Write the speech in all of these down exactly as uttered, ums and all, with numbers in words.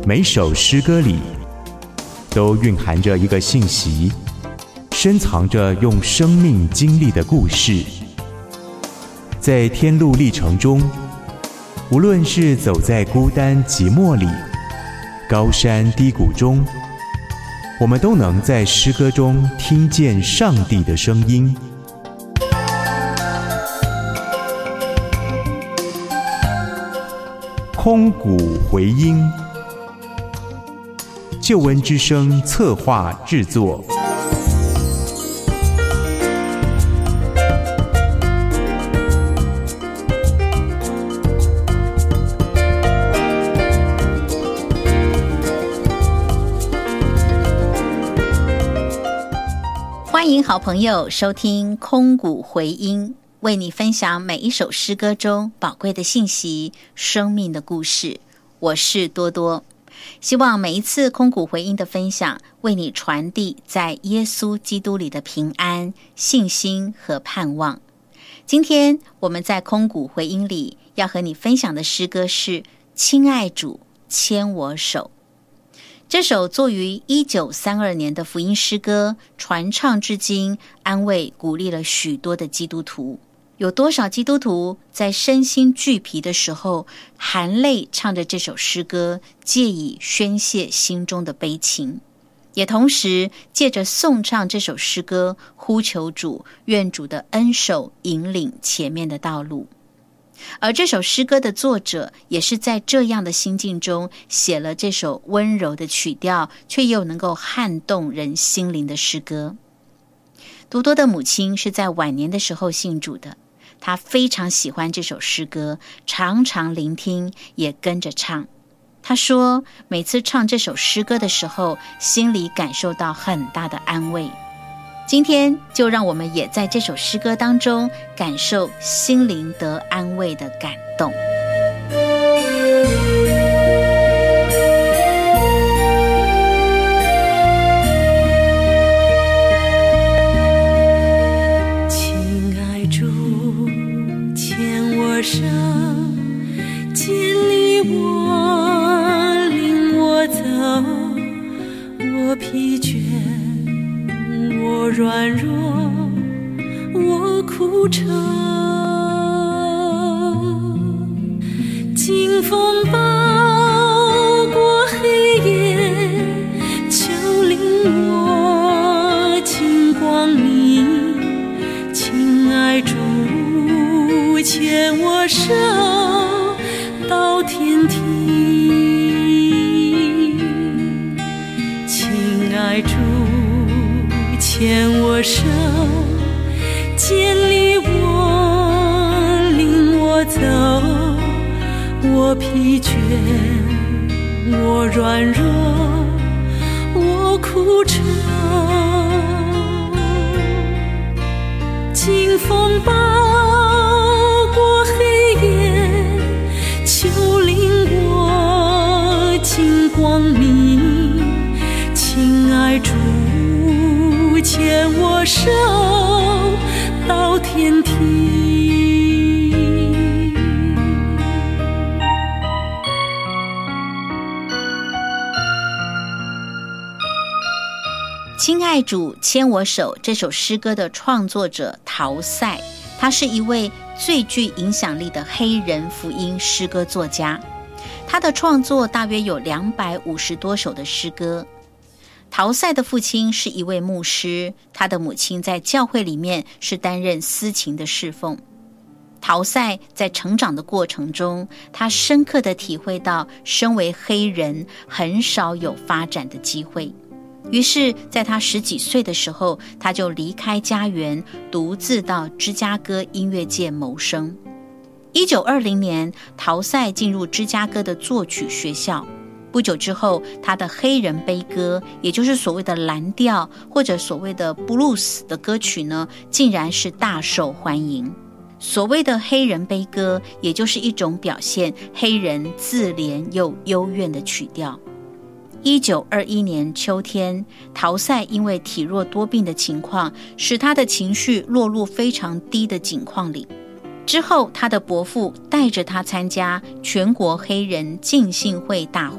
每首诗歌里都蕴含着一个信息，深藏着用生命经历的故事。在天路历程中，无论是走在孤单寂寞里，高山低谷中，我们都能在诗歌中听见上帝的声音。空谷回音，救恩之声策划制作。 欢迎好朋友收听空谷回音，为你分享每一首诗歌中宝贵的信息，生命的故事。我是多多，希望每一次空谷回音的分享，为你传递在耶稣基督里的平安、信心和盼望。今天我们在空谷回音里要和你分享的诗歌是《亲爱主，牵我手》。这首作于一九三二年的福音诗歌，传唱至今，安慰鼓励了许多的基督徒。有多少基督徒在身心俱疲的时候，含泪唱着这首诗歌，借以宣泄心中的悲情，也同时借着颂唱这首诗歌，呼求主，愿主的恩手引领前面的道路。而这首诗歌的作者也是在这样的心境中写了这首温柔的曲调，却又能够撼动人心灵的诗歌。多多的母亲是在晚年的时候信主的，她非常喜欢这首诗歌，常常聆听，也跟着唱。她说，每次唱这首诗歌的时候，心里感受到很大的安慰。今天就让我们也在这首诗歌当中感受心灵得安慰的感动。 亲爱主，牵我手，建立我，领我走，我疲倦，我软弱，我苦愁，经风暴过黑夜，求领我进光明。亲爱主，牵我手到天庭。亲爱主，牵我手，建立我，领我走，我疲倦，我软弱，我苦愁，经风暴过黑夜，求领我进光明。亲爱主，牵我手到天庭。 亲爱主，牵我手这首诗歌的创作者陶塞，他是一位最具影响力的黑人福音诗歌作家。他的创作大约有两百五十多首的诗歌。陶塞的父亲是一位牧师，他的母亲在教会里面是担任司琴的侍奉。陶塞在成长的过程中，他深刻地体会到身为黑人很少有发展的机会，于是在他十几岁的时候，他就离开家园，独自到芝加哥音乐界谋生。一九二零年，陶塞进入芝加哥的作曲学校。不久之后，他的黑人悲歌，也就是所谓的蓝调或者所谓的 blues 的歌曲呢，竟然是大受欢迎。所谓的黑人悲歌，也就是一种表现黑人自怜又幽怨的曲调。一九二一年秋天，陶塞因为体弱多病的情况，使他的情绪落入非常低的境况里。之后，他的伯父带着他参加全国黑人浸信会大会，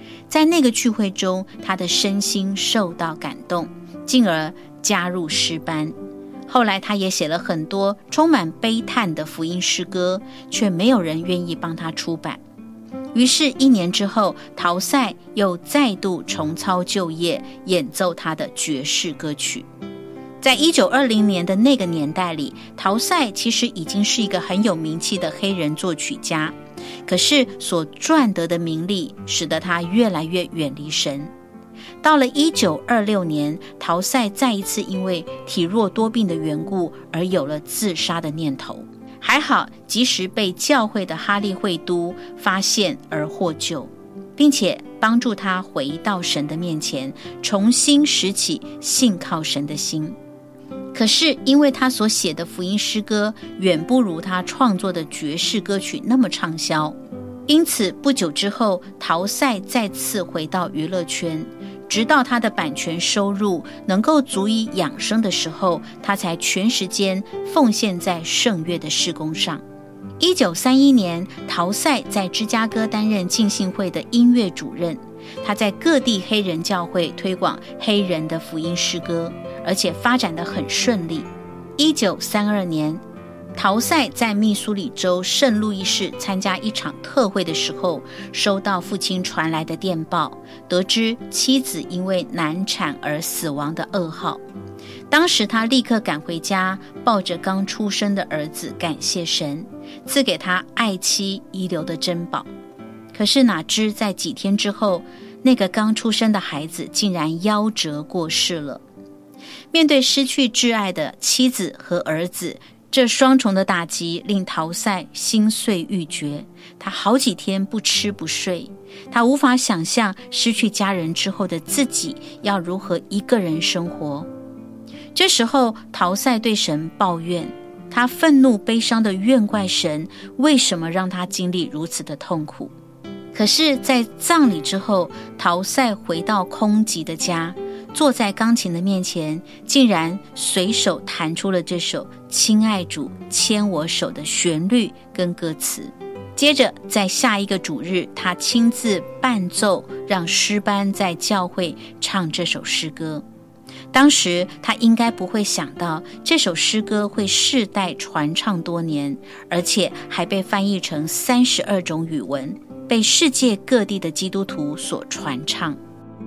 在那个聚会中，他的身心受到感动，进而加入诗班。后来他也写了很多充满悲叹的福音诗歌，却没有人愿意帮他出版。于是一年之后，陶塞又再度重操旧业，演奏他的爵士歌曲。在一九二零年的那个年代里，陶塞其实已经是一个很有名气的黑人作曲家，可是所赚得的名利使得他越来越远离神。到了一九二六年，陶塞再一次因为体弱多病的缘故而有了自杀的念头。还好及时被教会的哈利会督发现而获救，并且帮助他回到神的面前，重新拾起信靠神的心。可是因为他所写的福音诗歌远不如他创作的爵士歌曲那么畅销，因此不久之后，陶塞再次回到娱乐圈，直到他的版权收入能够足以养生的时候，他才全时间奉献在圣乐的事工上。一九三一年，陶塞在芝加哥担任浸信会的音乐主任，他在各地黑人教会推广黑人的福音诗歌，而且发展得很顺利。一九三二年，陶塞在密苏里州圣路易市参加一场特会的时候，收到父亲传来的电报，得知妻子因为难产而死亡的噩耗。当时他立刻赶回家，抱着刚出生的儿子，感谢神赐给他爱妻遗留的珍宝。可是哪知在几天之后，那个刚出生的孩子竟然夭折过世了。面对失去挚爱的妻子和儿子，这双重的打击令陶塞心碎欲绝，他好几天不吃不睡，他无法想象失去家人之后的自己要如何一个人生活。这时候陶塞对神抱怨，他愤怒悲伤地怨怪神为什么让他经历如此的痛苦。可是在葬礼之后，陶塞回到空寂的家，坐在钢琴的面前，竟然随手弹出了这首亲爱主牵我手的旋律跟歌词。接着在下一个主日，他亲自伴奏，让诗班在教会唱这首诗歌。当时他应该不会想到这首诗歌会世代传唱多年，而且还被翻译成三十二种语文，被世界各地的基督徒所传唱。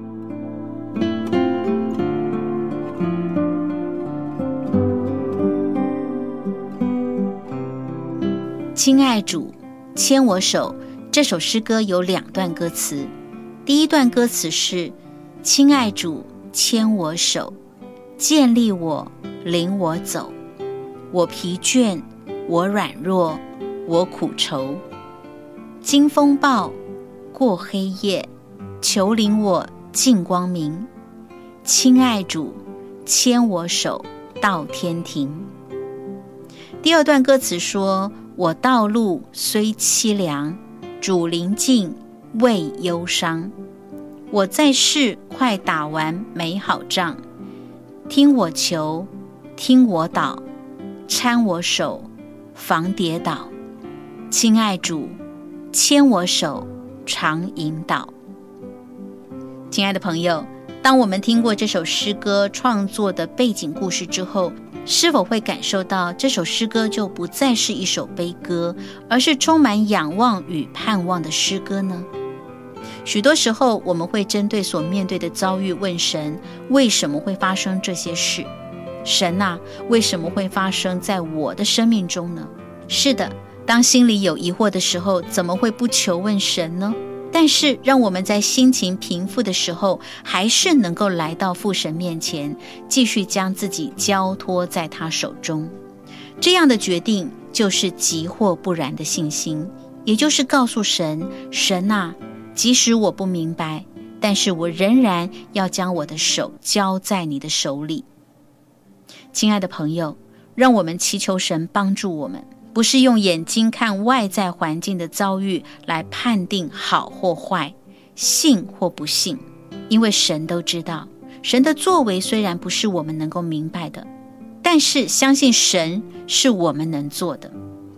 亲爱主牵我手，这首诗歌有两段歌词。第一段歌词是：亲爱主牵我手，建立我，领我走，我疲倦，我软弱，我苦愁，经风暴，过黑夜，求领我进光明。亲爱主牵我手到天庭。第二段歌词说：我道路虽凄凉，主临近未忧伤，我在世快打完美好仗，听我求，听我祷，搀我手，防跌倒。亲爱主牵我手，常引导。亲爱的朋友，当我们听过这首诗歌创作的背景故事之后，是否会感受到这首诗歌就不再是一首悲歌，而是充满仰望与盼望的诗歌呢？许多时候我们会针对所面对的遭遇问神，为什么会发生这些事？神啊，为什么会发生在我的生命中呢？是的，当心里有疑惑的时候，怎么会不求问神呢？但是让我们在心情平复的时候，还是能够来到父神面前，继续将自己交托在他手中。这样的决定就是急或不然的信心，也就是告诉神，神啊，即使我不明白，但是我仍然要将我的手交在你的手里。亲爱的朋友，让我们祈求神帮助我们，不是用眼睛看外在环境的遭遇来判定好或坏，信或不信，因为神都知道，神的作为虽然不是我们能够明白的，但是相信神是我们能做的。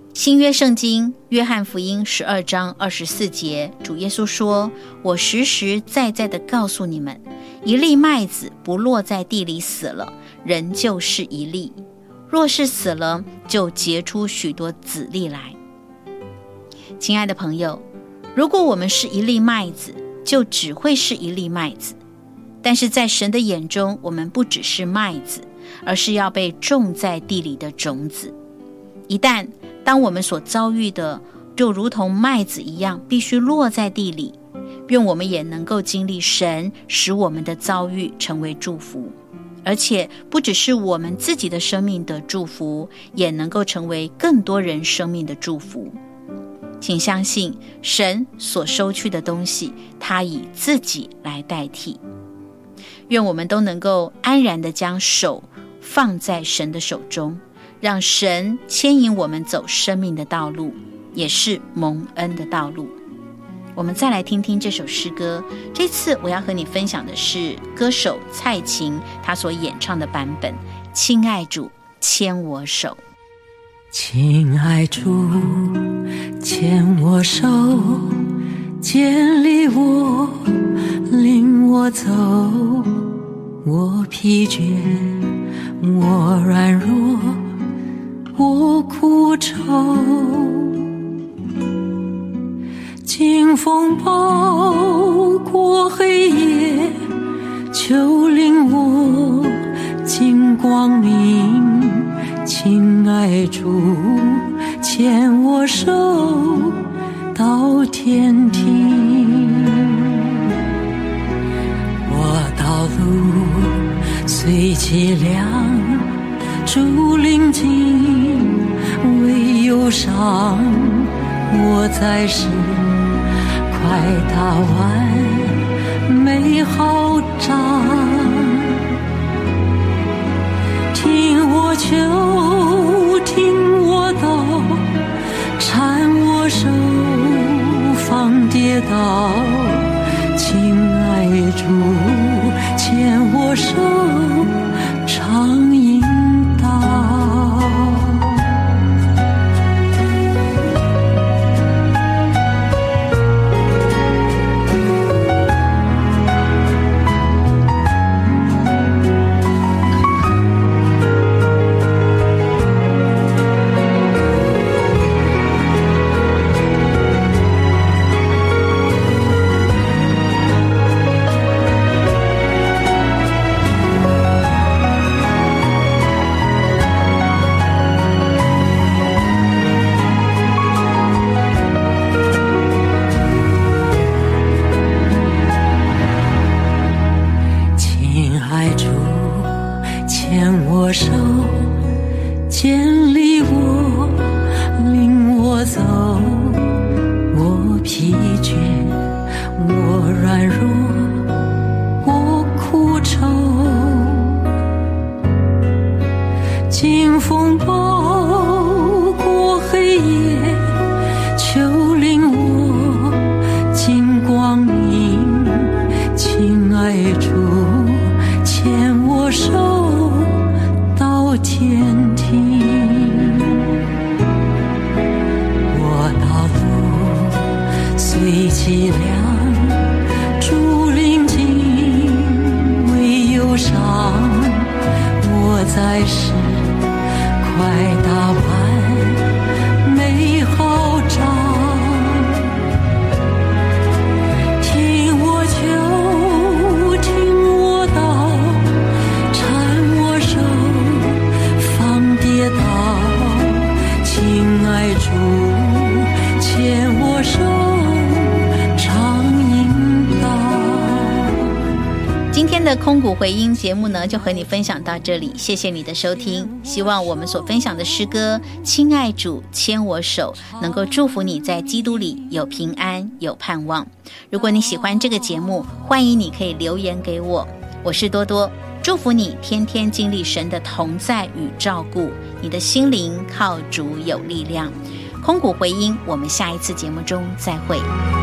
新约圣经约翰福音十二章二十四节，主耶稣说，我实实在在地告诉你们，一粒麦子不落在地里死了，仍旧是一粒，若是死了，就结出许多子粒来。亲爱的朋友，如果我们是一粒麦子，就只会是一粒麦子，但是在神的眼中，我们不只是麦子，而是要被种在地里的种子。一旦当我们所遭遇的就如同麦子一样，必须落在地里，愿我们也能够经历神使我们的遭遇成为祝福，而且不只是我们自己的生命的祝福，也能够成为更多人生命的祝福。请相信神所收去的东西，他以自己来代替。愿我们都能够安然地将手放在神的手中，让神牵引我们走生命的道路，也是蒙恩的道路。我们再来听听这首诗歌，这次我要和你分享的是歌手蔡琴她所演唱的版本，亲爱主牵我手。 亲爱主牵我手，建立我，领我走，我疲倦，我软弱，我苦愁，经风暴过黑夜，求领我进光明。亲爱主牵我手到天庭，我道路虽凄凉，主临近，为忧伤，我在世快打完美好仗。听我求，听我祷，搀我手，防跌倒。亲爱主牵我手，常引导。 空谷回音节目呢，就和你分享到这里，谢谢你的收听。希望我们所分享的诗歌《亲爱主牵我手》能够祝福你在基督里有平安有盼望。如果你喜欢这个节目，欢迎你可以留言给我，我是多多，祝福你天天经历神的同在与照顾，你的心灵靠主有力量。空谷回音，我们下一次节目中再会。